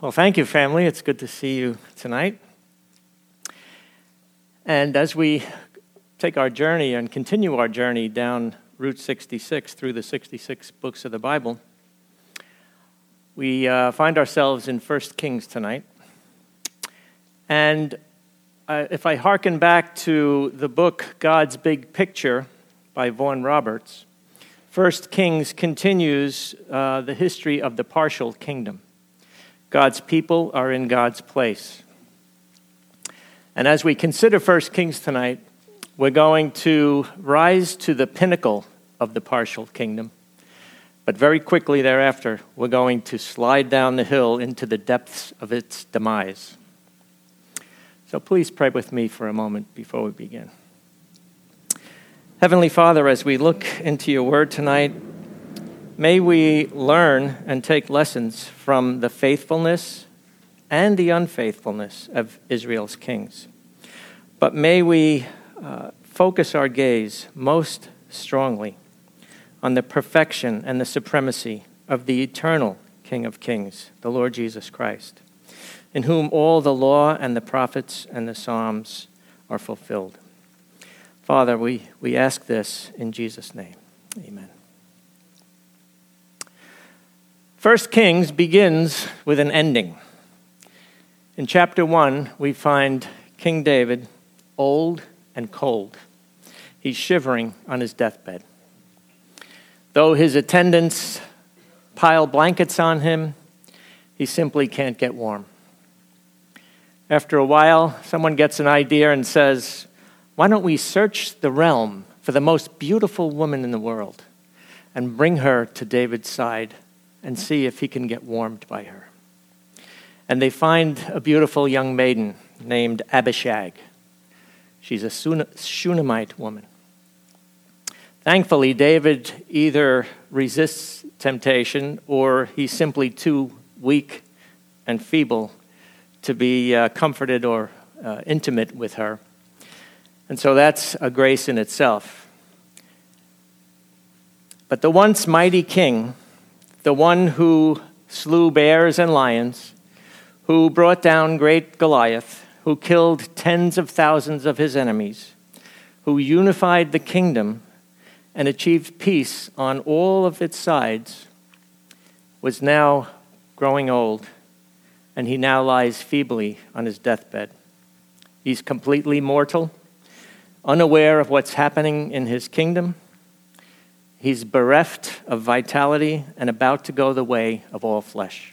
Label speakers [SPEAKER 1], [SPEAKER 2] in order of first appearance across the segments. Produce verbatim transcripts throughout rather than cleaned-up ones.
[SPEAKER 1] Well, thank you, family. It's good to see you tonight. And as we take our journey and continue our journey down Route sixty-six through the sixty-six books of the Bible, we uh, find ourselves in First Kings tonight. And uh, if I hearken back to the book God's Big Picture by Vaughan Roberts, First Kings continues uh, the history of the partial kingdom. God's people are in God's place. And as we consider First Kings tonight, we're going to rise to the pinnacle of the partial kingdom. But very quickly thereafter, we're going to slide down the hill into the depths of its demise. So please pray with me for a moment before we begin. Heavenly Father, as we look into your word tonight, may we learn and take lessons from the faithfulness and the unfaithfulness of Israel's kings. But may we uh, focus our gaze most strongly on the perfection and the supremacy of the eternal King of Kings, the Lord Jesus Christ, in whom all the law and the prophets and the Psalms are fulfilled. Father, we, we ask this in Jesus' name. Amen. First Kings begins with an ending. In chapter one, we find King David old and cold. He's shivering on his deathbed. Though his attendants pile blankets on him, he simply can't get warm. After a while, someone gets an idea and says, "Why don't we search the realm for the most beautiful woman in the world and bring her to David's side and see if he can get warmed by her?" And they find a beautiful young maiden named Abishag. She's a Shunammite woman. Thankfully, David either resists temptation or he's simply too weak and feeble to be uh, comforted or uh, intimate with her. And so that's a grace in itself. But the once mighty king, the one who slew bears and lions, who brought down great Goliath, who killed tens of thousands of his enemies, who unified the kingdom and achieved peace on all of its sides, was now growing old, and he now lies feebly on his deathbed. He's completely mortal, unaware of what's happening in his kingdom. He's bereft of vitality and about to go the way of all flesh.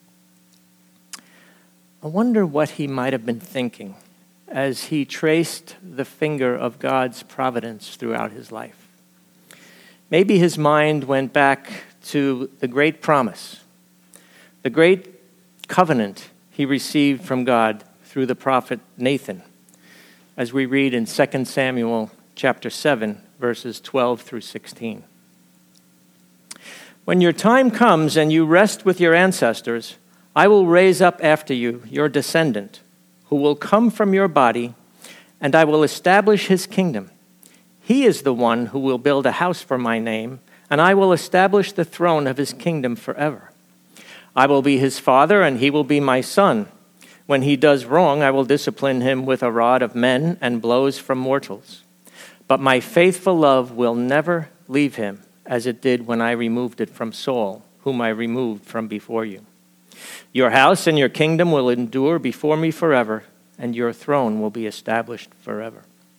[SPEAKER 1] I wonder what he might have been thinking as he traced the finger of God's providence throughout his life. Maybe his mind went back to the great promise, the great covenant he received from God through the prophet Nathan, as we read in Second Samuel chapter seven, verses twelve through sixteen. "When your time comes and you rest with your ancestors, I will raise up after you your descendant, who will come from your body, and I will establish his kingdom. He is the one who will build a house for my name, and I will establish the throne of his kingdom forever. I will be his father, and he will be my son. When he does wrong, I will discipline him with a rod of men and blows from mortals. But my faithful love will never leave him, as it did when I removed it from Saul, whom I removed from before you. Your house and your kingdom will endure before me forever, and your throne will be established forever."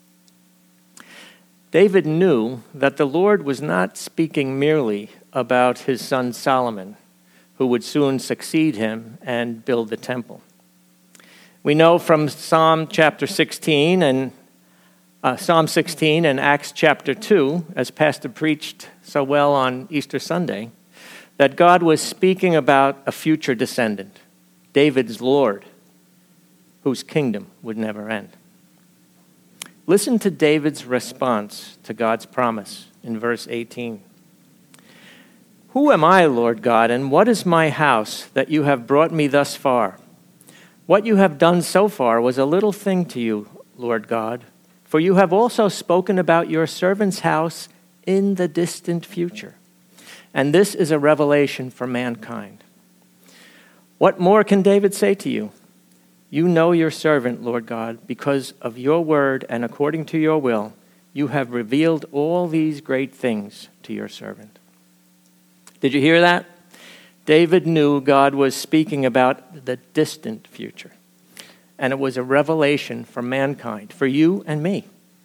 [SPEAKER 1] David knew that the Lord was not speaking merely about his son Solomon, who would soon succeed him and build the temple. We know from Psalm chapter sixteen and uh, Psalm sixteen and Acts chapter two, as Pastor preached so well on Easter Sunday, that God was speaking about a future descendant, David's Lord, whose kingdom would never end. Listen to David's response to God's promise in verse eighteen. "Who am I, Lord God, and what is my house that you have brought me thus far? What you have done so far was a little thing to you, Lord God, for you have also spoken about your servant's house in the distant future. And this is a revelation for mankind. What more can David say to you? You know your servant, Lord God, because of your word and according to your will, you have revealed all these great things to your servant. Did you hear that? David knew God was speaking about the distant future, and it was a revelation for mankind, for you and me.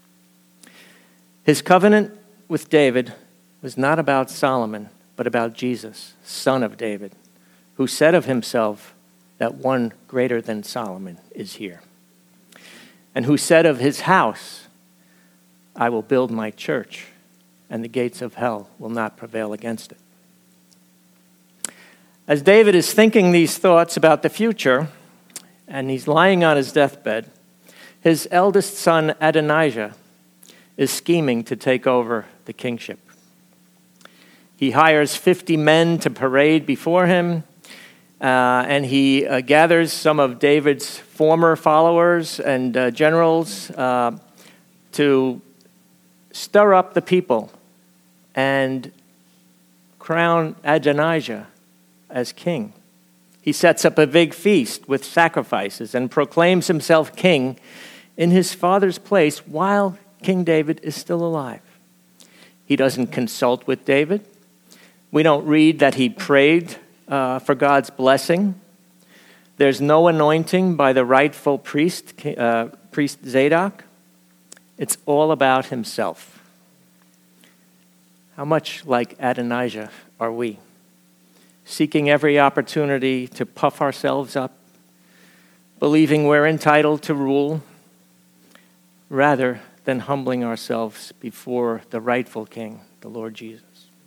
[SPEAKER 1] His covenant with David was not about Solomon, but about Jesus, son of David, who said of himself that one greater than Solomon is here, and who said of his house, I will build my church, and the gates of hell will not prevail against it. As David is thinking these thoughts about the future, and he's lying on his deathbed, his eldest son Adonijah is scheming to take over the kingship. He hires fifty men to parade before him, uh, and he uh, gathers some of David's former followers and uh, generals uh, to stir up the people and crown Adonijah as king. He sets up a big feast with sacrifices and proclaims himself king in his father's place while King David is still alive. He doesn't consult with David. We don't read that he prayed uh, for God's blessing. There's no anointing by the rightful priest, uh, priest Zadok. It's all about himself. How much like Adonijah are we? Seeking every opportunity to puff ourselves up, believing we're entitled to rule, rather than humbling ourselves before the rightful king, the Lord Jesus.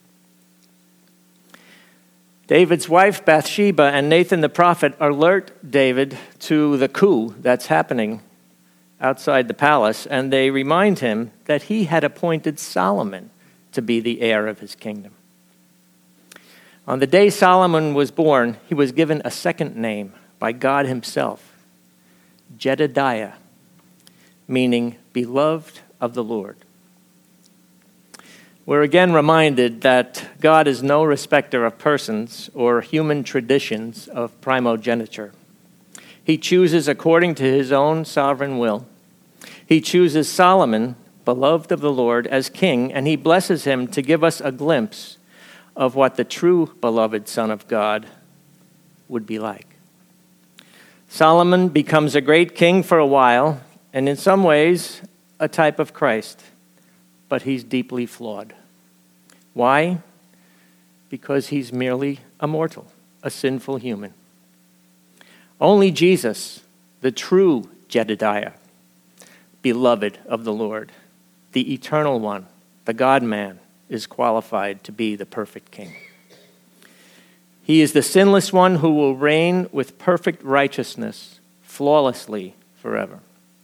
[SPEAKER 1] David's wife, Bathsheba, and Nathan the prophet alert David to the coup that's happening outside the palace, and they remind him that he had appointed Solomon to be the heir of his kingdom. On the day Solomon was born, he was given a second name by God himself, Jedediah, meaning beloved of the Lord. We're again reminded that God is no respecter of persons or human traditions of primogeniture. He chooses according to his own sovereign will. He chooses Solomon, beloved of the Lord, as king, and he blesses him to give us a glimpse of what the true beloved Son of God would be like. Solomon becomes a great king for a while, and in some ways, a type of Christ, but he's deeply flawed. Why? Because he's merely a mortal, a sinful human. Only Jesus, the true Jedediah, beloved of the Lord, the eternal one, the God-man, is qualified to be the perfect king. He is the sinless one who will reign with perfect righteousness, flawlessly forever.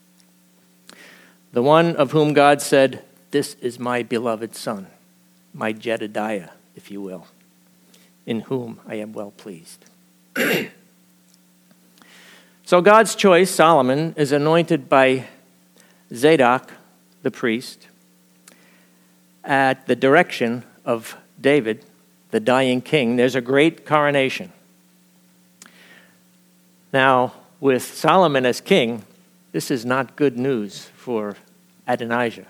[SPEAKER 1] The one of whom God said, "This is my beloved son, my Jedediah, if you will, in whom I am well pleased." So God's choice, Solomon, is anointed by Zadok, the priest, at the direction of David, the dying king. There's a great coronation. Now, with Solomon as king, this is not good news for Adonijah,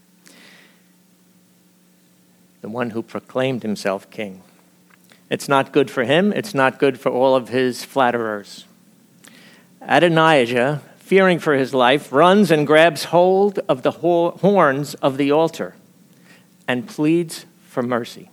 [SPEAKER 1] the one who proclaimed himself king. It's not good for him. It's not good for all of his flatterers. Adonijah, fearing for his life, runs and grabs hold of the horns of the altar and pleads for mercy.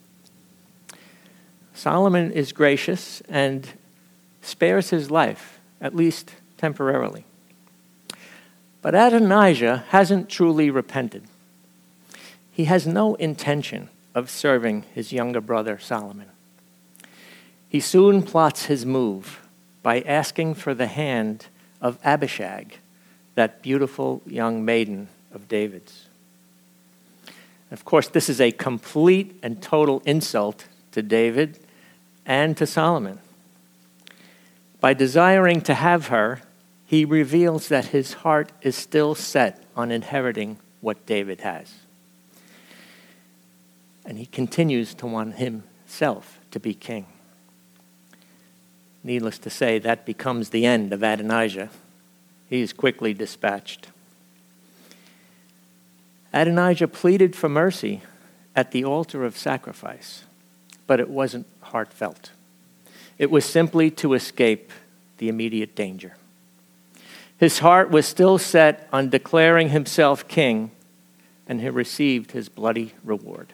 [SPEAKER 1] Solomon is gracious and spares his life, at least temporarily. But Adonijah hasn't truly repented. He has no intention of serving his younger brother Solomon. He soon plots his move by asking for the hand of Abishag, that beautiful young maiden of David's. Of course, this is a complete and total insult to David and to Solomon. By desiring to have her, he reveals that his heart is still set on inheriting what David has. And he continues to want himself to be king. Needless to say, that becomes the end of Adonijah. He is quickly dispatched. Adonijah pleaded for mercy at the altar of sacrifice, but it wasn't heartfelt. It was simply to escape the immediate danger. His heart was still set on declaring himself king, and he received his bloody reward.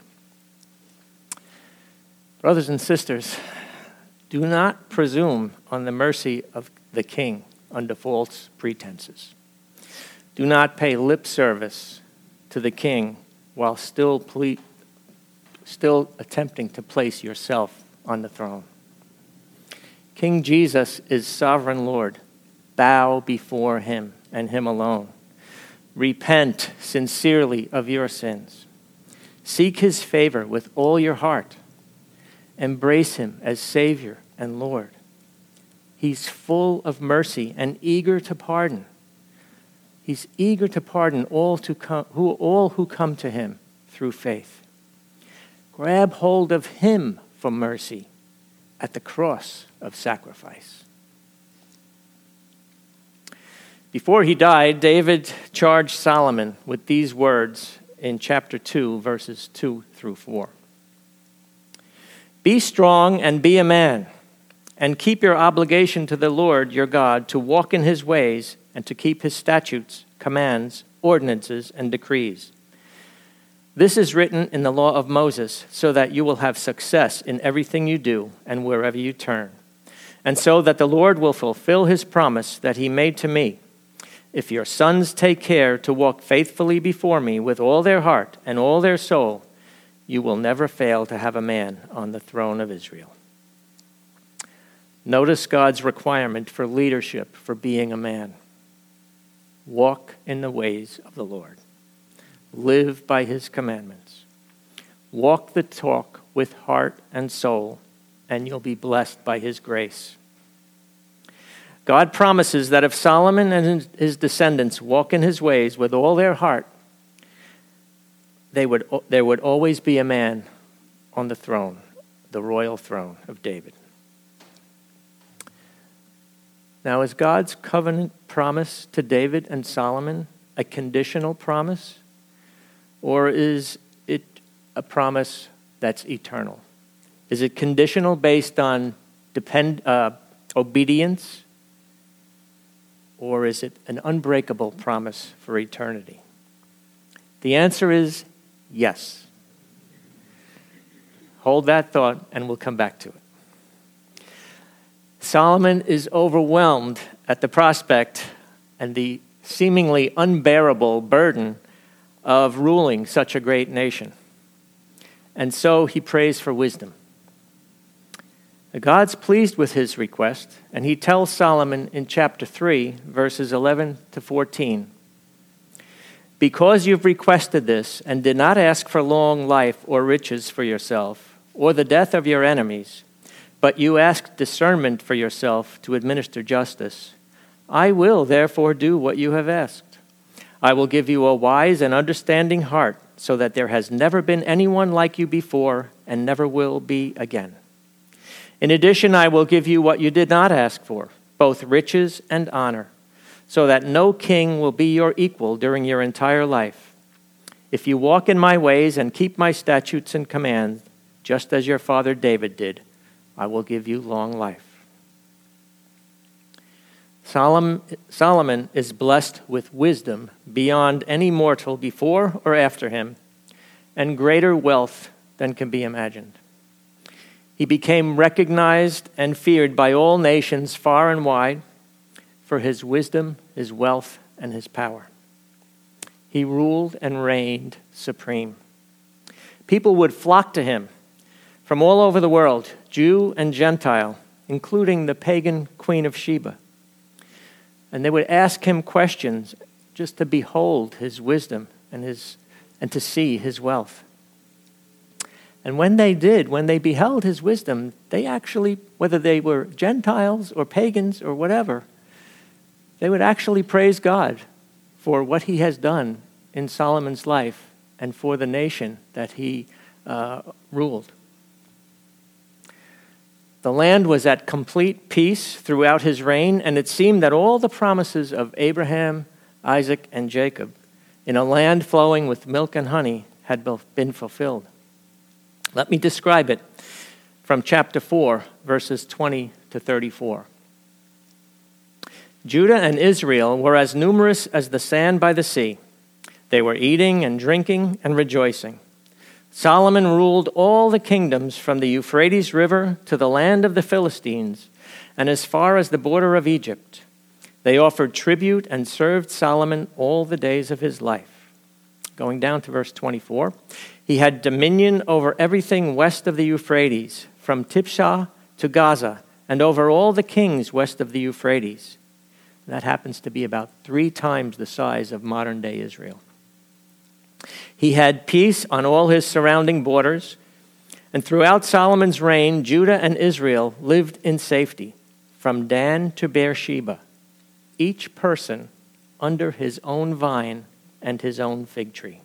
[SPEAKER 1] Brothers and sisters, do not presume on the mercy of the king under false pretenses. Do not pay lip service to the king while still ple- still attempting to place yourself on the throne. King Jesus is sovereign Lord. Bow before him and him alone. Repent sincerely of your sins. Seek his favor with all your heart. Embrace him as Savior and Lord. He's full of mercy and eager to pardon. He's eager to pardon all, to come, who, all who come to him through faith. Grab hold of him for mercy at the cross of sacrifice. Before he died, David charged Solomon with these words in chapter two, verses two through four. Be strong and be a man, and keep your obligation to the Lord your God to walk in his ways and to keep his statutes, commands, ordinances, and decrees. This is written in the law of Moses, so that you will have success in everything you do and wherever you turn, and so that the Lord will fulfill his promise that he made to me. If your sons take care to walk faithfully before me with all their heart and all their soul, you will never fail to have a man on the throne of Israel. Notice God's requirement for leadership, for being a man. Walk in the ways of the Lord. Live by his commandments. Walk the talk with heart and soul, and you'll be blessed by his grace. God promises that if Solomon and his descendants walk in his ways with all their heart, they would, there would always be a man on the throne, the royal throne of David. Now, is God's covenant promise to David and Solomon a conditional promise, or is it a promise that's eternal? Is it conditional based on depend, uh, obedience, or is it an unbreakable promise for eternity? The answer is yes. Hold that thought, and we'll come back to it. Solomon is overwhelmed at the prospect and the seemingly unbearable burden of ruling such a great nation. And so he prays for wisdom. God's pleased with his request, and he tells Solomon in chapter three, verses eleven to fourteen, because you've requested this and did not ask for long life or riches for yourself, or the death of your enemies, but you asked discernment for yourself to administer justice, I will therefore do what you have asked. I will give you a wise and understanding heart, so that there has never been anyone like you before and never will be again. In addition, I will give you what you did not ask for, both riches and honor, so that no king will be your equal during your entire life. If you walk in my ways and keep my statutes and commands, just as your father David did, I will give you long life. Solomon is blessed with wisdom beyond any mortal before or after him, and greater wealth than can be imagined. He became recognized and feared by all nations far and wide for his wisdom, his wealth, and his power. He ruled and reigned supreme. People would flock to him from all over the world, Jew and Gentile, including the pagan Queen of Sheba. And they would ask him questions just to behold his wisdom and his and to see his wealth. And when they did, when they beheld his wisdom, they actually, whether they were Gentiles or pagans or whatever, they would actually praise God for what he has done in Solomon's life and for the nation that he uh, ruled. The land was at complete peace throughout his reign, and it seemed that all the promises of Abraham, Isaac, and Jacob in a land flowing with milk and honey had been fulfilled. Let me describe it from chapter four, verses twenty to thirty-four. Judah and Israel were as numerous as the sand by the sea. They were eating and drinking and rejoicing. Solomon ruled all the kingdoms from the Euphrates River to the land of the Philistines and as far as the border of Egypt. They offered tribute and served Solomon all the days of his life. Going down to verse twenty-four, he had dominion over everything west of the Euphrates, from Tiphsah to Gaza, and over all the kings west of the Euphrates. That happens to be about three times the size of modern-day Israel. He had peace on all his surrounding borders, and throughout Solomon's reign, Judah and Israel lived in safety, from Dan to Beersheba, each person under his own vine and his own fig tree.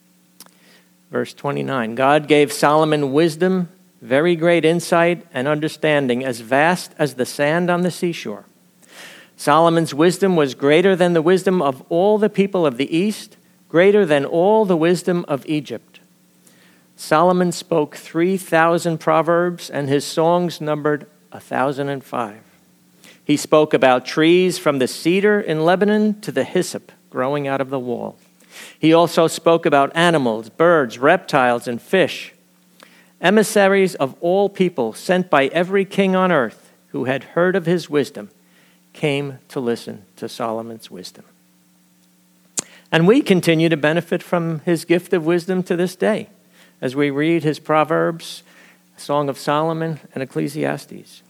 [SPEAKER 1] Verse twenty-nine, God gave Solomon wisdom, very great insight, and understanding, as vast as the sand on the seashore. Solomon's wisdom was greater than the wisdom of all the people of the East, greater than all the wisdom of Egypt. Solomon spoke three thousand proverbs, and his songs numbered one thousand five. He spoke about trees from the cedar in Lebanon to the hyssop growing out of the wall. He also spoke about animals, birds, reptiles, and fish. Emissaries of all people sent by every king on earth who had heard of his wisdom came to listen to Solomon's wisdom. And we continue to benefit from his gift of wisdom to this day as we read his Proverbs, Song of Solomon, and Ecclesiastes.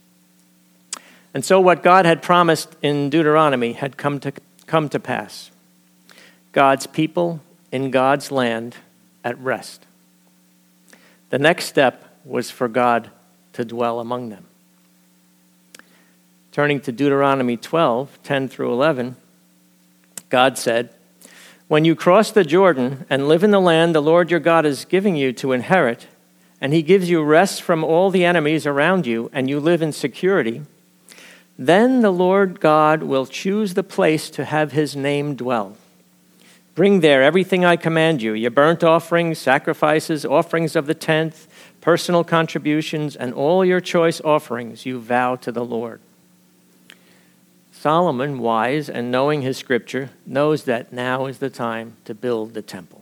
[SPEAKER 1] And so what God had promised in Deuteronomy had come to come to pass. God's people in God's land at rest. The next step was for God to dwell among them. Turning to Deuteronomy twelve, ten through eleven, God said, "When you cross the Jordan and live in the land the Lord your God is giving you to inherit, and he gives you rest from all the enemies around you, and you live in security, then the Lord God will choose the place to have his name dwell. Bring there everything I command you, your burnt offerings, sacrifices, offerings of the tenth, personal contributions, and all your choice offerings you vow to the Lord." Solomon, wise and knowing his scripture, knows that now is the time to build the temple.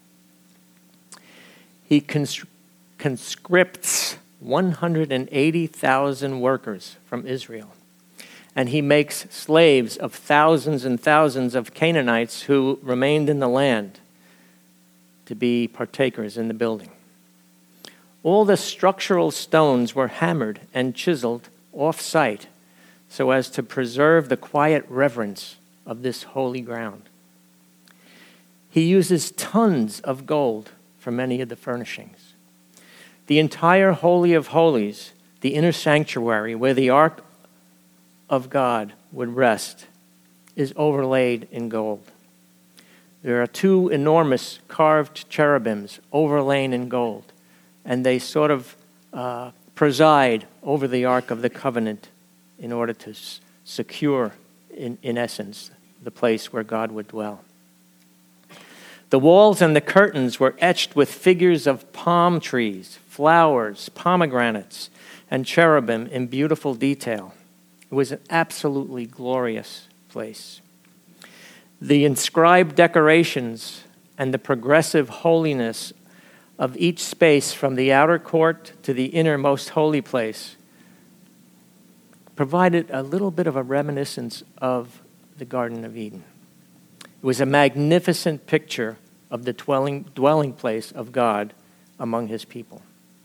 [SPEAKER 1] He cons- conscripts one hundred eighty thousand workers from Israel, and he makes slaves of thousands and thousands of Canaanites who remained in the land to be partakers in the building. All the structural stones were hammered and chiseled off-site so as to preserve the quiet reverence of this holy ground. He uses tons of gold for many of the furnishings. The entire Holy of Holies, the inner sanctuary where the Ark of God would rest, is overlaid in gold. There are two enormous carved cherubims overlain in gold, and they sort of uh, preside over the Ark of the Covenant in order to s- secure, in, in essence, the place where God would dwell. The walls and the curtains were etched with figures of palm trees, flowers, pomegranates, and cherubim in beautiful detail. It was an absolutely glorious place. The inscribed decorations and the progressive holiness of each space from the outer court to the inner most holy place provided a little bit of a reminiscence of the Garden of Eden. It was a magnificent picture of the dwelling, dwelling place of God among his people.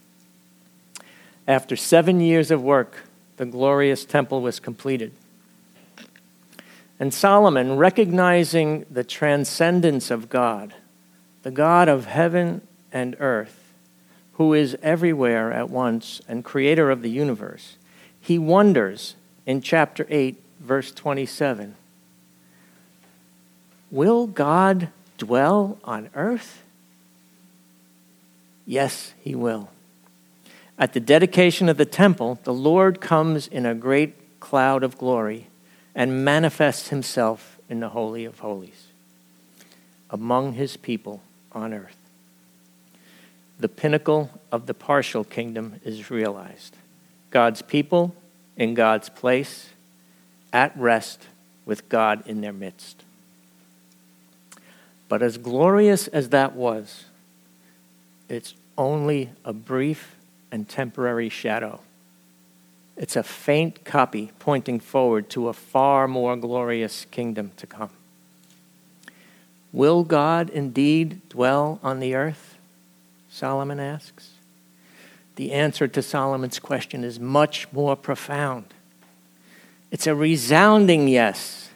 [SPEAKER 1] After seven years of work, the glorious temple was completed. And Solomon, recognizing the transcendence of God, the God of heaven and earth, who is everywhere at once and creator of the universe, he wonders in chapter eight, verse twenty-seven, will God dwell on earth? Yes, he will. At the dedication of the temple, the Lord comes in a great cloud of glory and manifests himself in the Holy of Holies among his people on earth. The pinnacle of the partial kingdom is realized. God's people in God's place, at rest with God in their midst. But as glorious as that was, it's only a brief and temporary shadow. It's a faint copy pointing forward to a far more glorious kingdom to come. Will God indeed dwell on the earth? Solomon asks. The answer to Solomon's question is much more profound. It's a resounding yes.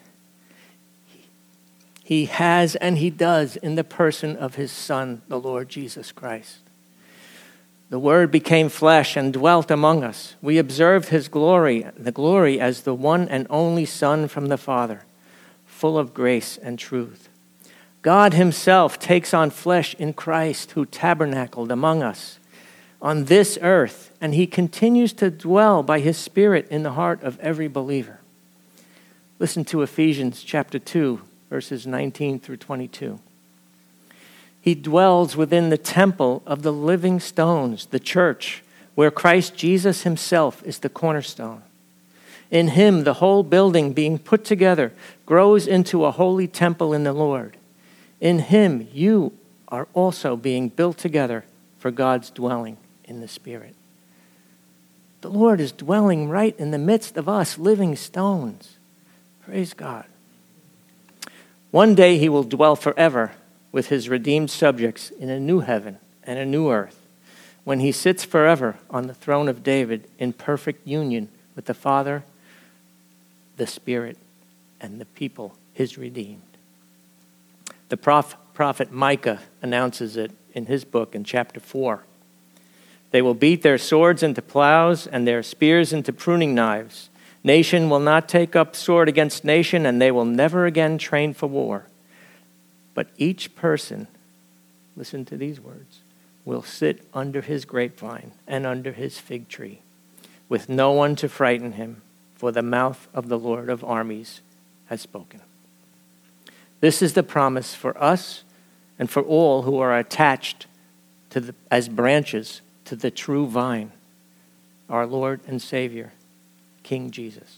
[SPEAKER 1] He has and he does in the person of his Son, the Lord Jesus Christ. The Word became flesh and dwelt among us. We observed his glory, the glory as the one and only Son from the Father, full of grace and truth. God himself takes on flesh in Christ, who tabernacled among us on this earth, and he continues to dwell by his Spirit in the heart of every believer. Listen to Ephesians chapter two, verses nineteen through twenty-two. He dwells within the temple of the living stones, the church, where Christ Jesus himself is the cornerstone. In him, the whole building being put together grows into a holy temple in the Lord. In him, you are also being built together for God's dwelling in the Spirit. The Lord is dwelling right in the midst of us, living stones. Praise God. One day he will dwell forever with his redeemed subjects in a new heaven and a new earth, when he sits forever on the throne of David in perfect union with the Father, the Spirit, and the people, his redeemed. The prof- prophet Micah announces it in his book in chapter four. They will beat their swords into plows and their spears into pruning knives. Nation will not take up sword against nation, and they will never again train for war. But each person, listen to these words, will sit under his grapevine and under his fig tree, with no one to frighten him, for the mouth of the Lord of armies has spoken. This is the promise for us and for all who are attached to the, as branches to the true vine, our Lord and Savior, King Jesus.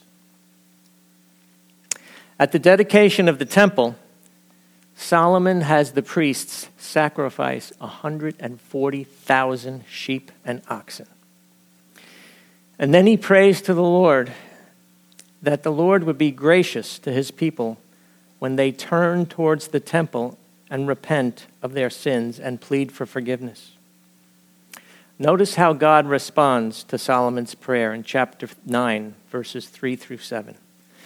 [SPEAKER 1] At the dedication of the temple, Solomon has the priests sacrifice one hundred forty thousand sheep and oxen. And then he prays to the Lord that the Lord would be gracious to his people when they turn towards the temple and repent of their sins and plead for forgiveness. Notice how God responds to Solomon's prayer in chapter nine, verses three through seven.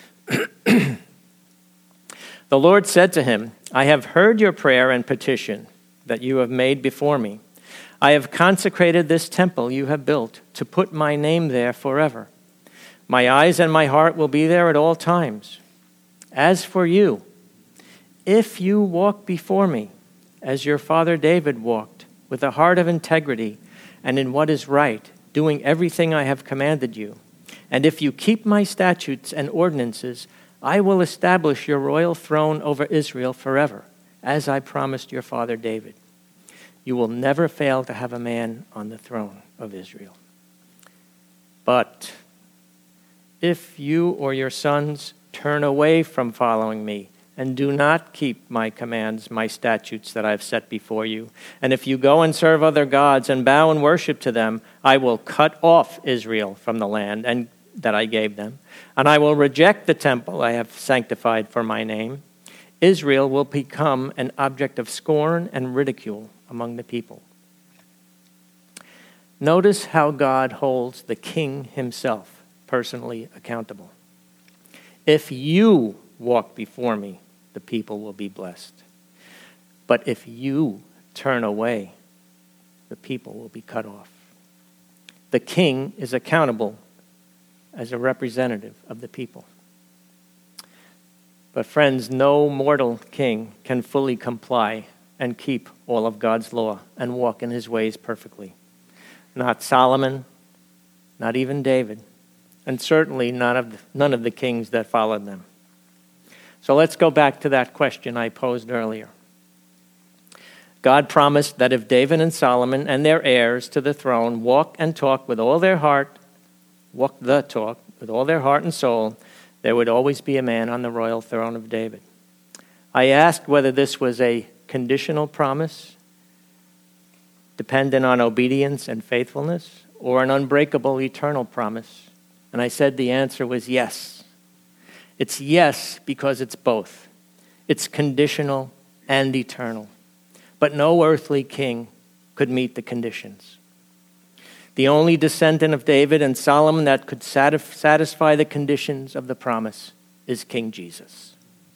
[SPEAKER 1] The Lord said to him, I have heard your prayer and petition that you have made before me. I have consecrated this temple you have built to put my name there forever. My eyes and my heart will be there at all times. As for you, if you walk before me, as your father David walked, with a heart of integrity and in what is right, doing everything I have commanded you, and if you keep my statutes and ordinances, I will establish your royal throne over Israel forever, as I promised your father David. You will never fail to have a man on the throne of Israel. But if you or your sons turn away from following me and do not keep my commands, my statutes that I have set before you, and if you go and serve other gods and bow and worship to them, I will cut off Israel from the land and that I gave them, and I will reject the temple I have sanctified for my name. Israel will become an object of scorn and ridicule among the people. Notice how God holds the king himself personally accountable. If you walk before me, the people will be blessed. But if you turn away, the people will be cut off. The king is accountable as a representative of the people. But friends, no mortal king can fully comply and keep all of God's law and walk in his ways perfectly. not Solomon, not even David, and certainly none of the, none of the kings that followed them. So let's go back to that question I posed earlier. God promised that if David and Solomon and their heirs to the throne walk and talk with all their heart, walk the talk with all their heart and soul, there would always be a man on the royal throne of David. I asked whether this was a conditional promise, dependent on obedience and faithfulness, or an unbreakable eternal promise. And I said the answer was yes. It's yes because it's both. It's conditional and eternal. But no earthly king could meet the conditions. The only descendant of David and Solomon that could satisfy the conditions of the promise is King Jesus.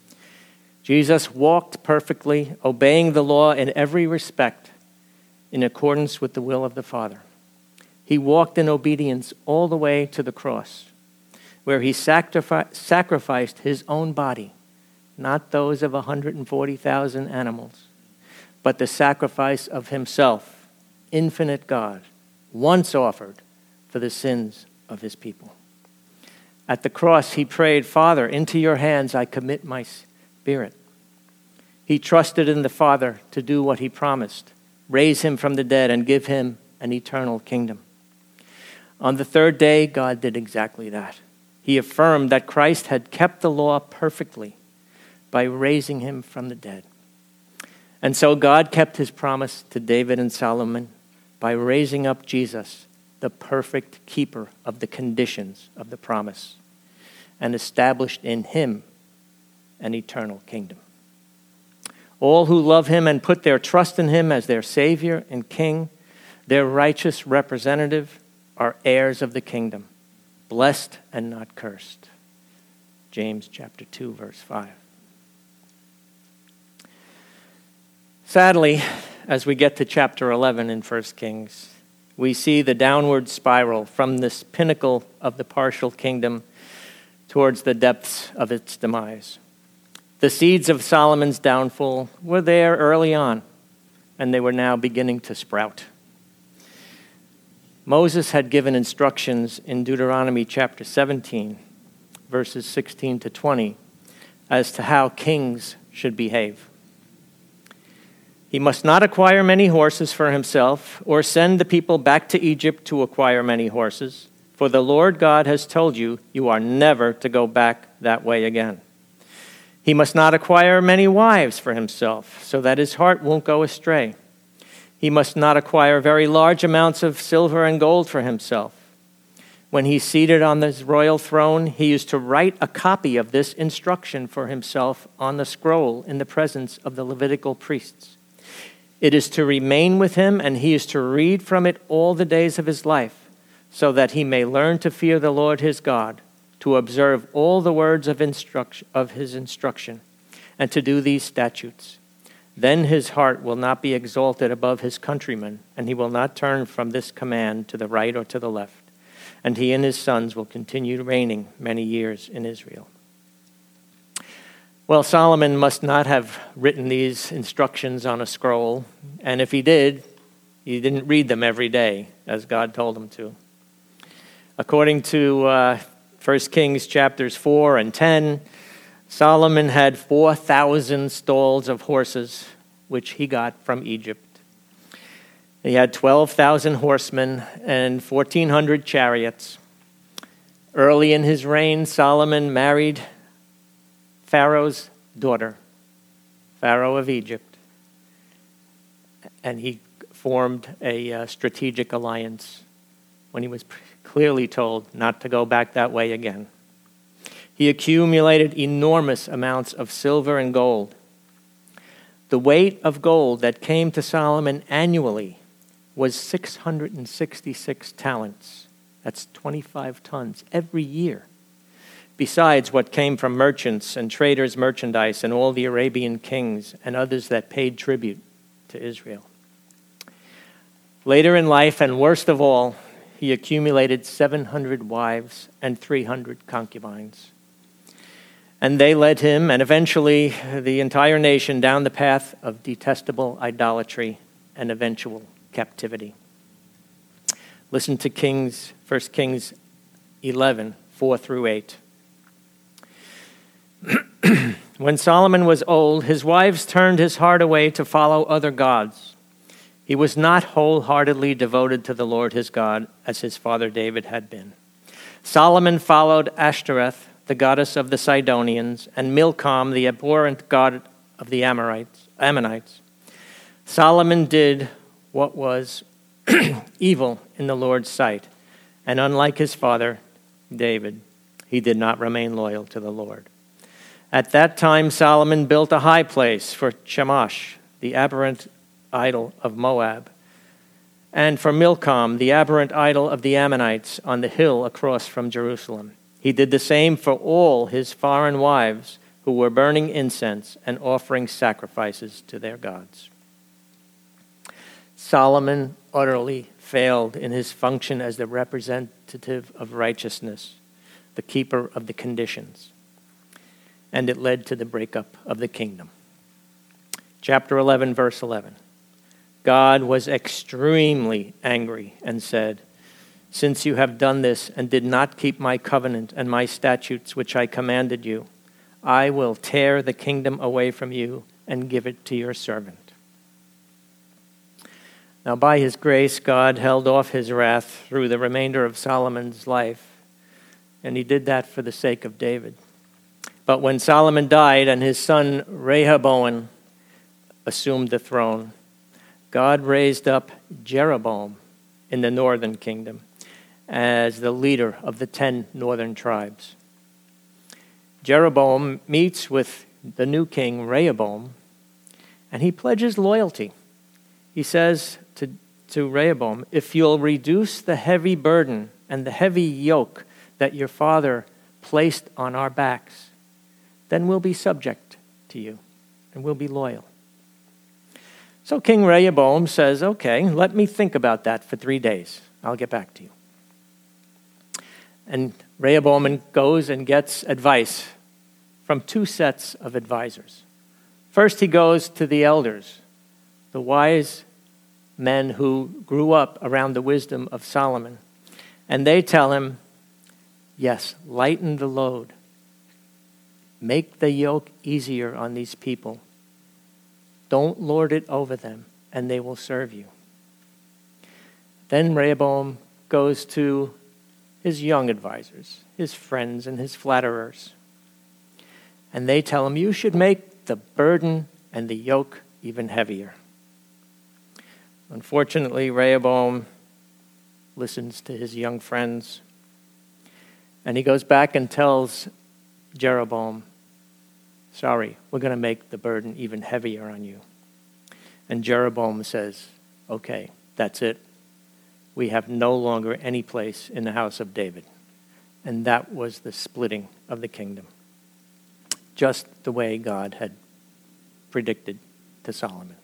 [SPEAKER 1] Jesus walked perfectly, obeying the law in every respect, in accordance with the will of the Father. He walked in obedience all the way to the cross, where he sacrifi- sacrificed his own body, not those of one hundred forty thousand animals, but the sacrifice of himself, infinite God, once offered for the sins of his people. At the cross, he prayed, "Father, into your hands I commit my spirit." He trusted in the Father to do what he promised, raise him from the dead and give him an eternal kingdom. On the third day, God did exactly that. He affirmed that Christ had kept the law perfectly by raising him from the dead. And so God kept his promise to David and Solomon by raising up Jesus, the perfect keeper of the conditions of the promise, and established in him an eternal kingdom. All who love him and put their trust in him as their Savior and King, their righteous representative, are heirs of the kingdom, blessed and not cursed. James chapter two, verse five. Sadly, as we get to chapter eleven in First Kings, we see the downward spiral from this pinnacle of the partial kingdom towards the depths of its demise. The seeds of Solomon's downfall were there early on, and they were now beginning to sprout. Moses had given instructions in Deuteronomy chapter seventeen, verses sixteen to twenty, as to how kings should behave. He must not acquire many horses for himself, or send the people back to Egypt to acquire many horses, for the Lord God has told you, you are never to go back that way again. He must not acquire many wives for himself, so that his heart won't go astray. He must not acquire very large amounts of silver and gold for himself. When he's seated on his royal throne, he is to write a copy of this instruction for himself on the scroll in the presence of the Levitical priests. It is to remain with him, and he is to read from it all the days of his life, so that he may learn to fear the Lord his God, to observe all the words of instruction of his instruction, and to do these statutes. Then his heart will not be exalted above his countrymen, and he will not turn from this command to the right or to the left. And he and his sons will continue reigning many years in Israel. Well, Solomon must not have written these instructions on a scroll, and if he did, he didn't read them every day, as God told him to. According to uh, First Kings chapters four and ten, Solomon had four thousand stalls of horses, which he got from Egypt. He had twelve thousand horsemen and fourteen hundred chariots. Early in his reign, Solomon married Pharaoh's daughter, Pharaoh of Egypt, and he formed a uh, strategic alliance when he was clearly told not to go back that way again. He accumulated enormous amounts of silver and gold. The weight of gold that came to Solomon annually was six hundred sixty-six talents. That's twenty-five tons every year. Besides what came from merchants and traders' merchandise and all the Arabian kings and others that paid tribute to Israel. Later in life, and worst of all, he accumulated seven hundred wives and three hundred concubines. And they led him, and eventually the entire nation, down the path of detestable idolatry and eventual captivity. Listen to Kings, First Kings eleven, four through eight. When Solomon was old, his wives turned his heart away to follow other gods. He was not wholeheartedly devoted to the Lord his God, as his father David had been. Solomon followed Ashtoreth, the goddess of the Sidonians, and Milcom, the abhorrent god of the Amorites, Ammonites. Solomon did what was evil in the Lord's sight, and unlike his father David, he did not remain loyal to the Lord. At that time, Solomon built a high place for Chemosh, the aberrant idol of Moab, and for Milcom, the aberrant idol of the Ammonites, on the hill across from Jerusalem. He did the same for all his foreign wives who were burning incense and offering sacrifices to their gods. Solomon utterly failed in his function as the representative of righteousness, the keeper of the conditions, and it led to the breakup of the kingdom. Chapter eleven, verse eleven. God was extremely angry and said, "Since you have done this and did not keep my covenant and my statutes which I commanded you, I will tear the kingdom away from you and give it to your servant." Now, by his grace, God held off his wrath through the remainder of Solomon's life, and he did that for the sake of David. But when Solomon died and his son Rehoboam assumed the throne, God raised up Jeroboam in the northern kingdom as the leader of the ten northern tribes. Jeroboam meets with the new king Rehoboam, and he pledges loyalty. He says to, to Rehoboam, "If you'll reduce the heavy burden and the heavy yoke that your father placed on our backs, then we'll be subject to you and we'll be loyal." So King Rehoboam says, "Okay, let me think about that for three days. I'll get back to you." And Rehoboam goes and gets advice from two sets of advisors. First, he goes to the elders, the wise men who grew up around the wisdom of Solomon. And they tell him, yes, lighten the load. Make the yoke easier on these people. Don't lord it over them, and they will serve you. Then Rehoboam goes to his young advisors, his friends and his flatterers. And they tell him, you should make the burden and the yoke even heavier. Unfortunately, Rehoboam listens to his young friends, and he goes back and tells Jeroboam, sorry, we're going to make the burden even heavier on you. And Jeroboam says, okay, that's it. We have no longer any place in the house of David. And that was the splitting of the kingdom, just the way God had predicted to Solomon.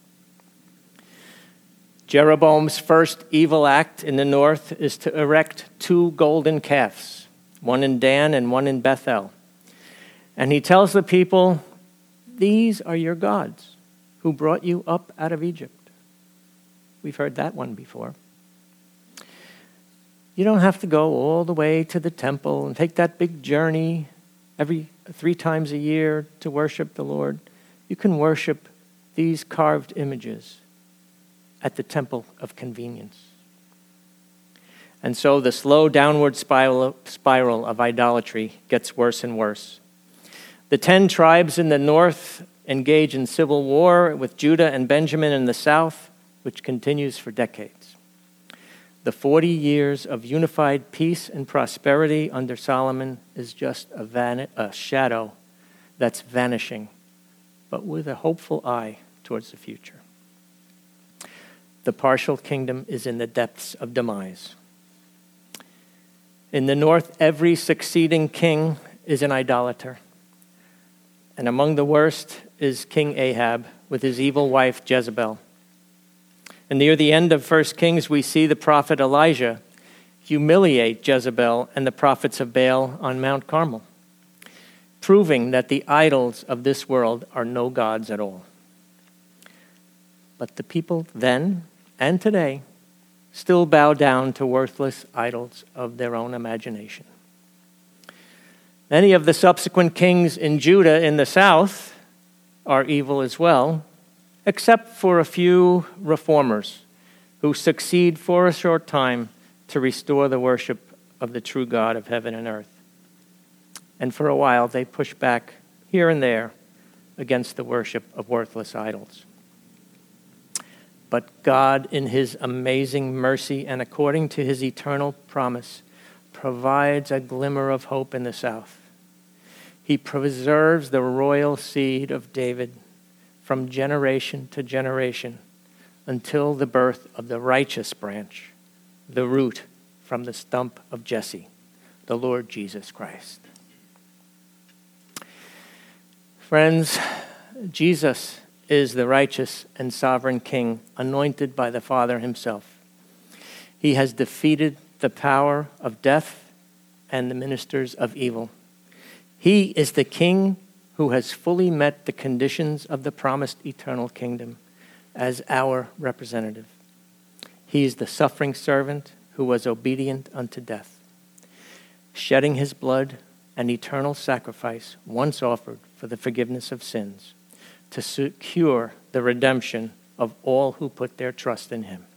[SPEAKER 1] Jeroboam's first evil act in the north is to erect two golden calves, one in Dan and one in Bethel. And he tells the people, these are your gods who brought you up out of Egypt. We've heard that one before. You don't have to go all the way to the temple and take that big journey every three times a year to worship the Lord. You can worship these carved images at the temple of convenience. And so the slow downward spiral, spiral of idolatry gets worse and worse. The ten tribes in the north engage in civil war with Judah and Benjamin in the south, which continues for decades. The forty years of unified peace and prosperity under Solomon is just a, van- a shadow that's vanishing, but with a hopeful eye towards the future. The partial kingdom is in the depths of demise. In the north, every succeeding king is an idolater. And among the worst is King Ahab with his evil wife Jezebel. And near the end of First Kings, we see the prophet Elijah humiliate Jezebel and the prophets of Baal on Mount Carmel, proving that the idols of this world are no gods at all. But the people then and today still bow down to worthless idols of their own imagination. Many of the subsequent kings in Judah in the south are evil as well, except for a few reformers who succeed for a short time to restore the worship of the true God of heaven and earth. And for a while, they push back here and there against the worship of worthless idols. But God, in his amazing mercy and according to his eternal promise, provides a glimmer of hope in the south. He preserves the royal seed of David from generation to generation until the birth of the righteous branch, the root from the stump of Jesse, the Lord Jesus Christ. Friends, Jesus is the righteous and sovereign King, anointed by the Father himself. He has defeated the power of death and the ministers of evil. He is the King who has fully met the conditions of the promised eternal kingdom as our representative. He is the suffering servant who was obedient unto death, shedding his blood, an eternal sacrifice once offered for the forgiveness of sins, to secure the redemption of all who put their trust in him.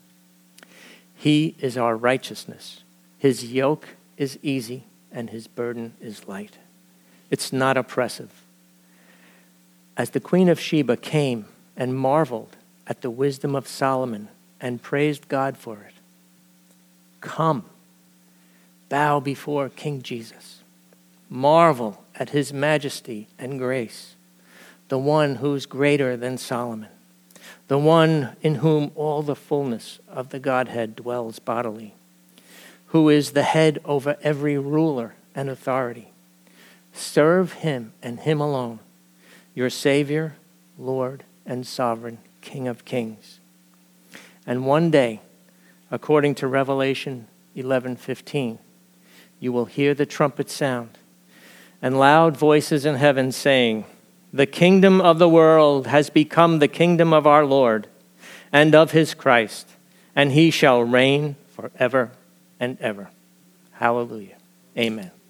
[SPEAKER 1] He is our righteousness. His yoke is easy and his burden is light. It's not oppressive. As the Queen of Sheba came and marveled at the wisdom of Solomon and praised God for it, come, bow before King Jesus. Marvel at his majesty and grace, the one who's greater than Solomon, the one in whom all the fullness of the Godhead dwells bodily, who is the head over every ruler and authority. Serve him and him alone, your Savior, Lord, and sovereign King of kings. And one day, according to Revelation eleven fifteen, you will hear the trumpet sound and loud voices in heaven saying, "The kingdom of the world has become the kingdom of our Lord and of his Christ, and he shall reign forever and ever." Hallelujah. Amen.